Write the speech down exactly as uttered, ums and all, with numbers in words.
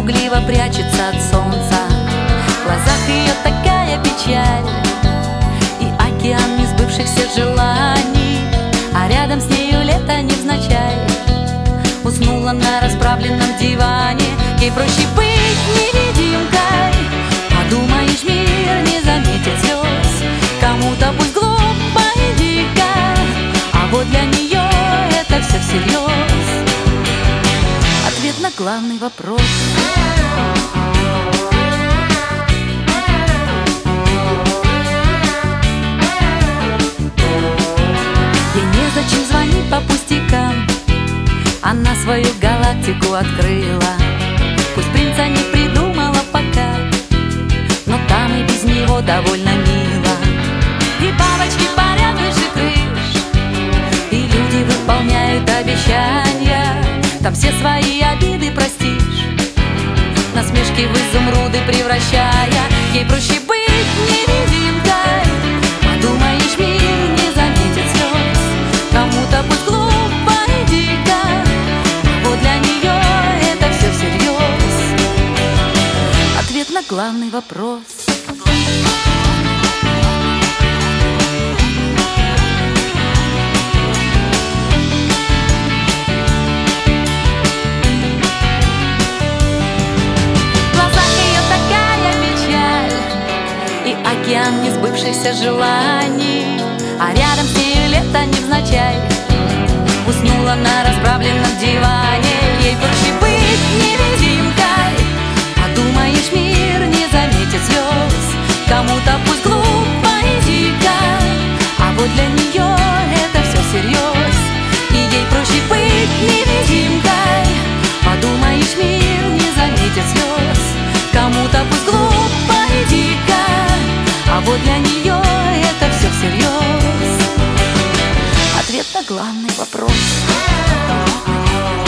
пугливо прячется от солнца. В глазах ее такая печаль и океан несбывшихся желаний, а рядом с нею лето невзначай. Уснула на расправленном диване. Ей проще быть невидимкой. Подумаешь, мир не заметит слез. Кому-то пусть глупо и дико, а вот для нее это все всерьез. Ответ на главный вопрос. Ей незачем звонить по пустякам. Она свою галактику открыла. Пусть принца не придумала пока, но там и без него довольно мило. И бабочки парят выше крыш, и люди выполняют обещания. Там все свои обиды простишь, насмешки в изумруды превращая. Ей проще быть невидимкой. Подумаешь, мир не заметит слез. Кому-то пусть глупо и дико, вот для нее это все всерьез. Ответ на главный вопрос. Океан несбывшихся желаний, а рядом с нею лето невзначай. Уснула на расправленном диване. Ей проще быть невидимкой. Подумаешь, мир не заметит слез. Кому-то пусть глупо и дико, а вот для нее это все всерьез. И ей проще быть невидимкой. Подумаешь, мир не заметит слез. Кому-то пусть глупо и дико, а вот для нее это все всерьез. Ответ на главный вопрос.